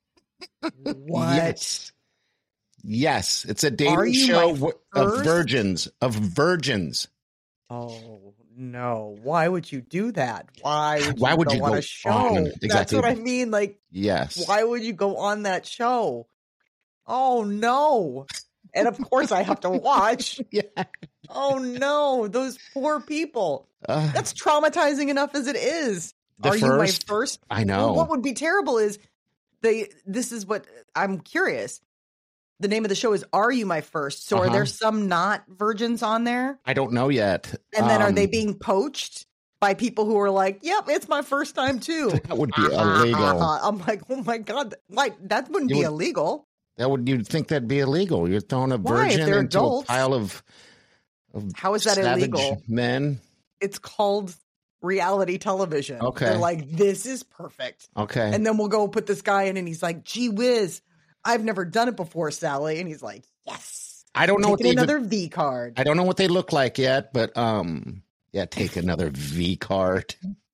what? Yes. Yes, it's a Are dating You show My w- of First? virgins of virgins. Oh no! Why would you do that? Why? Would Why you would go you on go a show? on- That's exactly. what I mean. Like, Yes. why would you go on that show? Oh no! And of course, I have to watch. Yeah. Oh no! Those poor people. Uh, That's traumatizing enough as it is. The Are you my first? first? I know. Well, what would be terrible is they. This is what I'm curious. The name of the show is "Are You My First?" So, are Uh-huh. there some not virgins on there? I don't know yet. And then, are they Um, being poached by people who are like, "Yep, it's my first time too"? That would be illegal. I'm like, oh my god, like that wouldn't You be would- illegal. That would you'd think that'd be illegal. You're throwing a Why? If virgin they're into adults. a pile of, of How is that savage illegal? men. It's called reality television. Okay. They're like, this is perfect. Okay. And then we'll go put this guy in, and he's like, "Gee whiz, I've never done it before, Sally." And he's like, "Yes." I don't know what Taking they another even, V card. I don't know what they look like yet, but um, yeah, take another V card.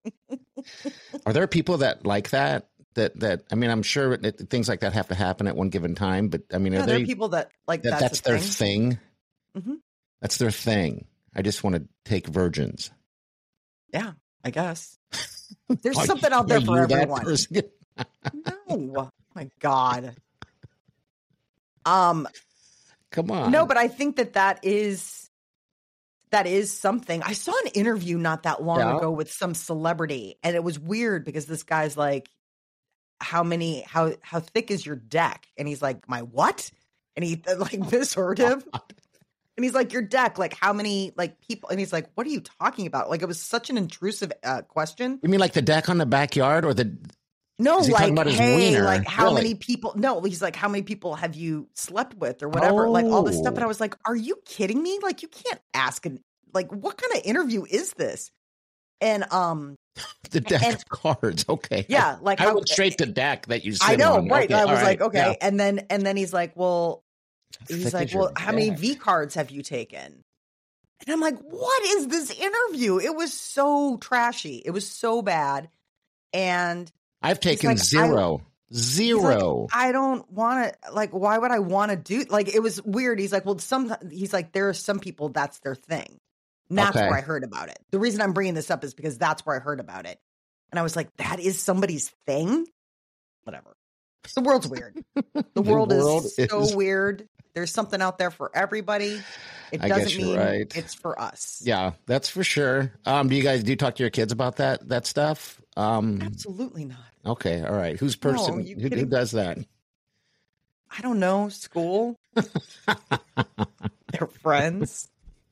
Are there people that like that? That that I mean, I'm sure that things like that have to happen at one given time, but I mean, are Yeah, there they are people that like that, that's, that's a their thing. thing? Mhm. That's their thing. I just want to take virgins. Yeah, I guess. There's Are- something out there are for you that everyone. person? No, oh my God. Um, Come on. No, but I think that that is that is something. I saw an interview not that long Yeah. ago with some celebrity, and it was weird because this guy's like, "How many? How how thick is your deck?" And he's like, "My what?" And he like misheard him. And he's like, "Your deck, like how many like people?" And he's like, "What are you talking about?" Like it was such an intrusive uh, question. You mean like the deck on the backyard or the? No, Is he talking like, about his hey, wiener? like how Really? many people? No, he's like, how many people have you slept with or whatever? Like all this stuff. Oh. And I was like, are you kidding me? Like you can't ask an like what kind of interview is this? And um, The deck and- of cards. Okay. yeah, like I how- went straight to deck that you said. I know, on. right? Okay, I all was right, like, okay. yeah. And then and then he's like, well, he's Thick like, as your well, how many deck. V cards have you taken? And I'm like, what is this interview? It was so trashy. It was so bad. And I've taken like, zero. he's Zero. like, I don't want to, like, why would I want to do, like, it was weird. He's like, well, some, he's like, there are some people that's their thing. And that's Okay. where I heard about it. The reason I'm bringing this up is because that's where I heard about it. And I was like, that is somebody's thing? Whatever. The world's weird. The, The world, world is so is- weird. There's something out there for everybody. It I guess doesn't you're mean right. it's for us. Yeah, that's for sure. Um, do you guys do you talk to your kids about that that stuff? Um, Absolutely not. okay, all right. Who's person? you who, who kidding? does that? I don't know. School. Their friends.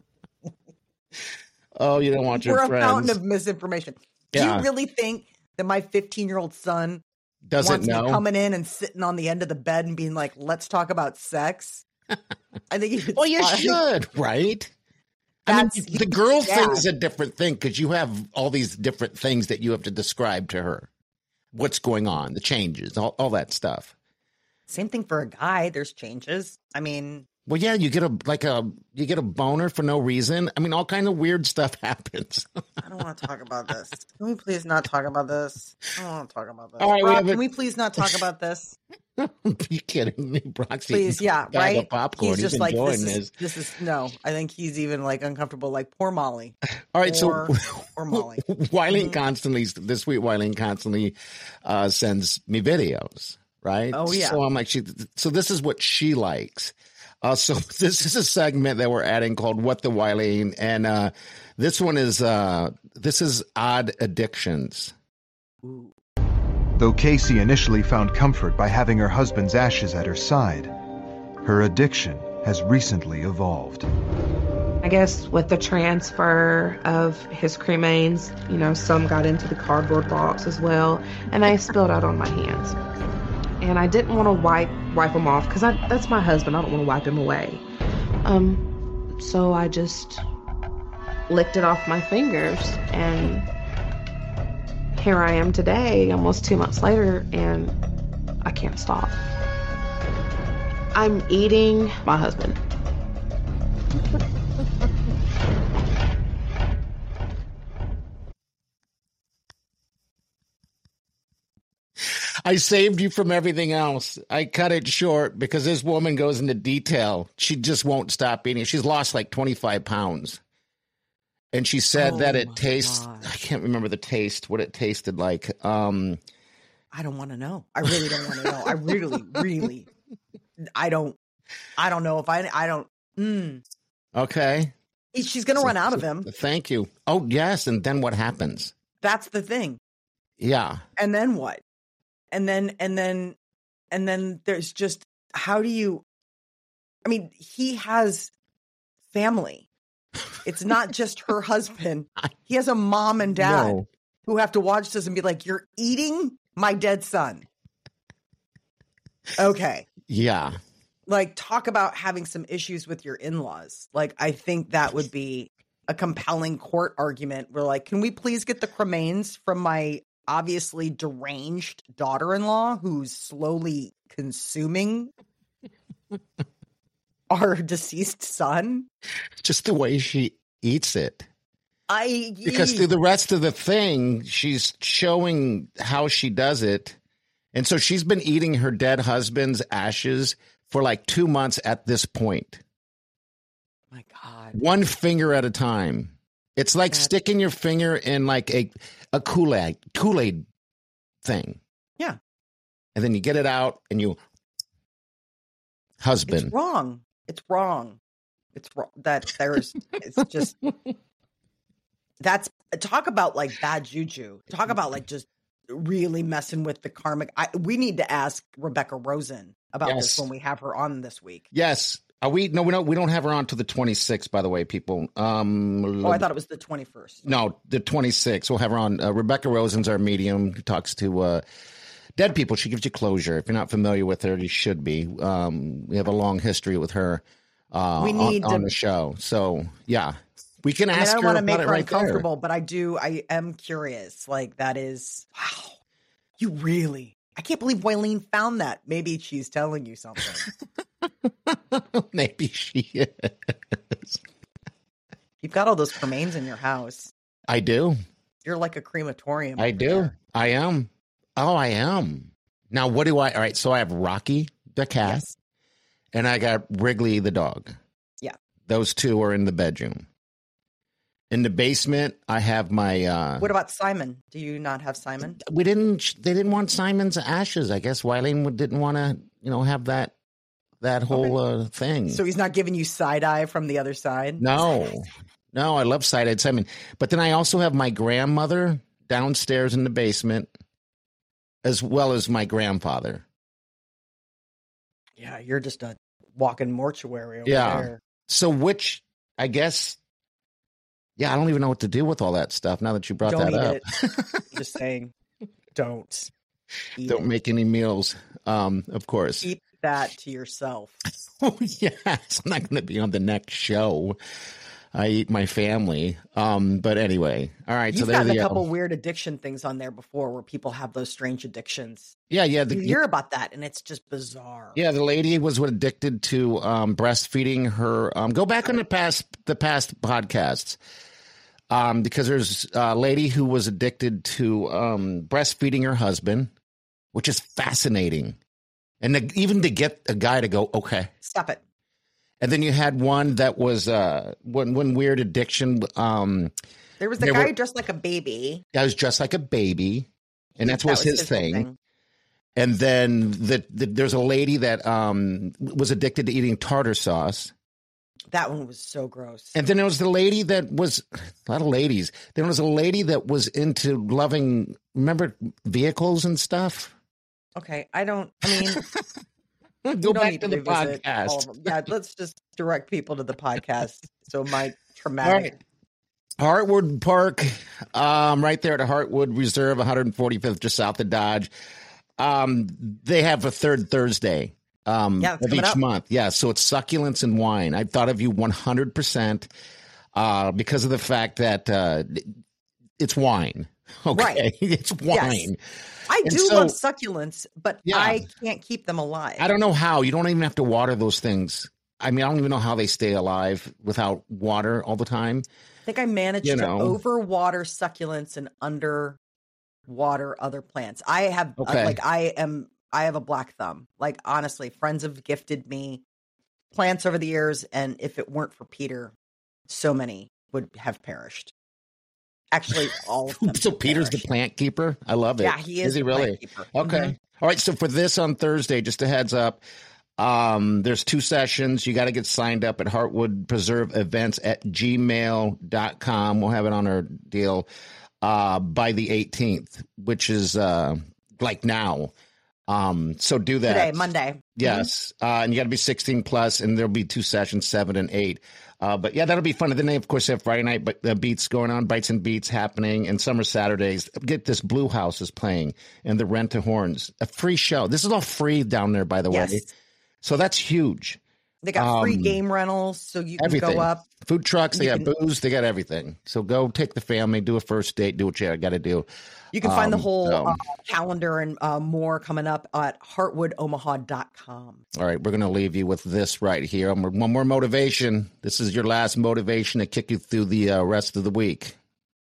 Oh, you don't want your We're a friends. fountain of misinformation. Do Yeah. you really think that my fifteen-year-old son Doesn't wants know. me coming in and sitting on the end of the bed and being like, "Let's talk about sex"? I think you. Well, you should, right? I mean, That's- the girl yeah. thing is a different thing because you have all these different things that you have to describe to her. What's going on, the changes, all, all that stuff. Same thing for a guy. There's changes. I mean, Well, yeah, you get a like a you get a boner for no reason. I mean, all kind of weird stuff happens. I don't want to talk about this. Can we please not talk about this? I don't want to talk about this. All right, we Rob, have a- can we please not talk about this? Are you kidding me, Brock's Please, eating yeah, a bag right. of popcorn. He's just He's like enjoying this this. is, this is no. I think he's even like uncomfortable. Like poor Molly. All right, Poor, so poor Molly. Wileen Mhm. constantly, this sweet Wileen constantly uh, sends me videos, right? Oh, yeah. So I'm like, she. So this is what she likes. Uh, so this is a segment that we're adding called "What the Wileen," and uh, this one is uh, this is odd addictions. Ooh. Though Casey initially found comfort by having her husband's ashes at her side, her addiction has recently evolved. I guess with the transfer of his cremains, you know, some got into the cardboard box as well, and they spilled out on my hands. And I didn't want to wipe wipe them off because that's my husband. I don't want to wipe him away. Um, so I just licked it off my fingers, and here I am today, almost two months later, and I can't stop. I'm eating my husband. I saved you from everything else. I cut it short because this woman goes into detail. She just won't stop eating. She's lost like twenty-five pounds. And she said Oh that it my tastes, God. I can't remember the taste, what it tasted like. Um, I don't want to know. I really don't want to know. I really, really, I don't. I don't know if I. I don't. Mm. okay. She's gonna run out of him. Thank you. Oh, yes. And then what happens? That's the thing. Yeah. And then what? And then and then and then there's just how do you? I mean, he has family. It's not just her husband. He has a mom and dad No. who have to watch this and be like, "You're eating my dead son." Okay. Yeah. Like, talk about having some issues with your in-laws. Like, I think that would be a compelling court argument. We're like, can we please get the cremains from my obviously deranged daughter-in-law who's slowly consuming our deceased son? Just the way she eats it. I Because through the rest of the thing, she's showing how she does it. And so she's been eating her dead husband's ashes for like two months at this point. my God. One finger at a time. It's like That's- sticking your finger in like a, a Kool-Aid, Kool-Aid thing. Yeah. And then you get it out and you, husband. It's wrong. It's wrong. It's wrong. That there's, it's just, that's, talk about like bad juju. Talk about like just really messing with the karmic. I, we need to ask Rebecca Rosen about Yes. this when we have her on this week. Yes. Are we? No, we don't. We don't have her on to the twenty-sixth. By the way, people. Um, Oh, I thought it was the twenty-first. No, the twenty-sixth. We'll have her on. Uh, Rebecca Rosen's our medium who talks to uh, dead people. She gives you closure. If you're not familiar with her, you should be. Um, we have a long history with her uh, We need on, on to- the show. So yeah, we can I mean, ask I don't her want to about make it her right there. uncomfortable, but I do. I am curious. Like that is wow. You really? I can't believe Wileen found that. Maybe she's telling you something. Maybe she is. You've got all those cremains in your house. I do. You're like a crematorium. I over do. there. I am. Oh, I am. Now, what do I? All right. So I have Rocky the cat, Yes. and I got Wrigley the dog. Yeah. Those two are in the bedroom. In the basement, I have my. Uh, What about Simon? Do you not have Simon? we didn't. They didn't want Simon's ashes. I guess Wileen didn't want to. You know, have that that whole uh, thing. So he's not giving you side eye from the other side? No, no. I love side-eyed Simon, but then I also have my grandmother downstairs in the basement, as well as my grandfather. Yeah, you're just a walking mortuary over Yeah. there. So which, I guess, yeah, I don't even know what to do with all that stuff now that you brought Don't that eat up. it. Just saying, don't. Eat Don't it. make any meals, um, of course. Keep that to yourself. Oh, yes. I'm not going to be on the next show. I eat my family. Um, but anyway, all right. You've so there gotten you a go. couple weird addiction things on there before where people have those strange addictions. Yeah, yeah. The, You hear about that and it's just bizarre. Yeah, the lady was addicted to um, breastfeeding her. Um, go back on the past the past podcasts, um, because there's a lady who was addicted to um, breastfeeding her husband, which is fascinating, and the, even to get a guy to go okay. Stop it. And then you had one that was uh, one one weird addiction. Um, There was the There guy were- who dressed like a baby. that was just like a baby, and that That was his whole thing. And then the, the, there's a lady that um, was addicted to eating tartar sauce. That one was so gross. And then there was the lady that was a lot of ladies. There was a lady that was into loving, remember vehicles and stuff? Okay, I don't. I mean, Go you don't back need to the revisit all of podcast. them. Yeah, let's just direct people to the podcast. So my All traumatic. right. Heartwood Park, um, right there at Heartwood Reserve, one hundred forty-fifth, just south of Dodge. Um, they have a third Thursday um, Yeah, it's of coming each up. month. Yeah, so it's succulents and wine. I thought of you one hundred percent uh, because of the fact that uh, it's wine. Okay, Right. it's wine. I And do so- love succulents, but Yeah. I can't keep them alive. I don't know how. You don't even have to water those things. I mean, I don't even know how they stay alive without water all the time. I think I managed You to know. overwater succulents and underwater other plants. I have uh, Okay. like I am I have a black thumb. Like honestly, friends have gifted me plants over the years, and if it weren't for Peter, so many would have perished. Actually, all of them. So have Peter's the perished. plant keeper. I love it. Yeah, he is. Is he the plant really? keeper. Okay. Mhm. All right. So for this on Thursday, just a heads up, um, there's two sessions. You got to get signed up at Heartwood Preserve Events at gmail dot com. We'll have it on our deal uh, by the eighteenth, which is uh, like now. Um, so do that. Today, Monday. Yes. Uh, and you got to be sixteen plus, and there'll be two sessions, seven and eight. Uh, but yeah, that'll be fun. And then they, of course, have Friday night but, uh, beats going on, Bites and Beats happening, and summer Saturdays. Get this, Blue House is playing, and the Rent to Horns, a free show. This is all free down there, by the Yes. way. So that's huge. They got free Um, game rentals, so you can Everything. go up. Food trucks, they You got can- booze, they got everything. So go take the family, do a first date, do what you got to do. You can find the Um, whole so- uh, calendar and uh, more coming up at heartwood omaha dot com. All right, we're going to leave you with this right here. One more motivation. This is your last motivation to kick you through the uh, rest of the week.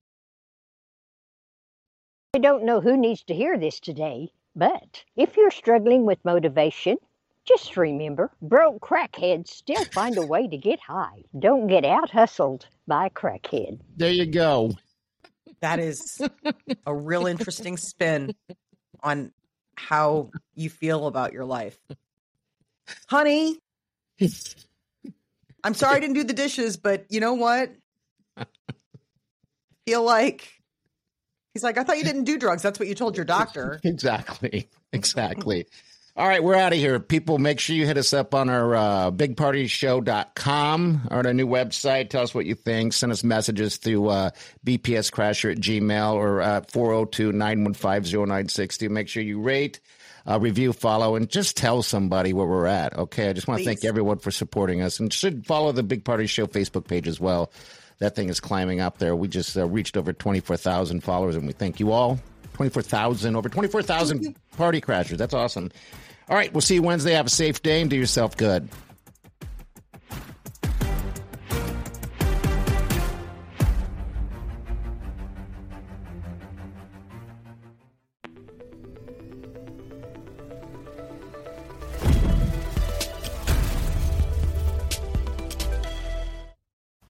I don't know who needs to hear this today, but if you're struggling with motivation, just remember, broke crackheads still find a way to get high. Don't get out hustled by a crackhead. There you go. That is a real interesting spin on how you feel about your life. Honey, I'm sorry I didn't do the dishes, but you know what? Feel like he's like, I thought you didn't do drugs. That's what you told your doctor. Exactly. Exactly. All right, we're out of here. People, make sure you hit us up on our uh, big party show dot com or our new website. Tell us what you think. Send us messages through uh, B P S Crasher at Gmail or uh, four oh two, nine one five, oh nine six two. Make sure you rate, uh, review, follow, and just tell somebody where we're at. Okay, I just want to thank everyone for supporting us. And should follow the Big Party Show Facebook page as well. That thing is climbing up there. We just uh, reached over twenty-four thousand followers, and we thank you all. twenty-four thousand, over twenty-four thousand party crashers. That's awesome. All right, we'll see you Wednesday. Have a safe day and do yourself good.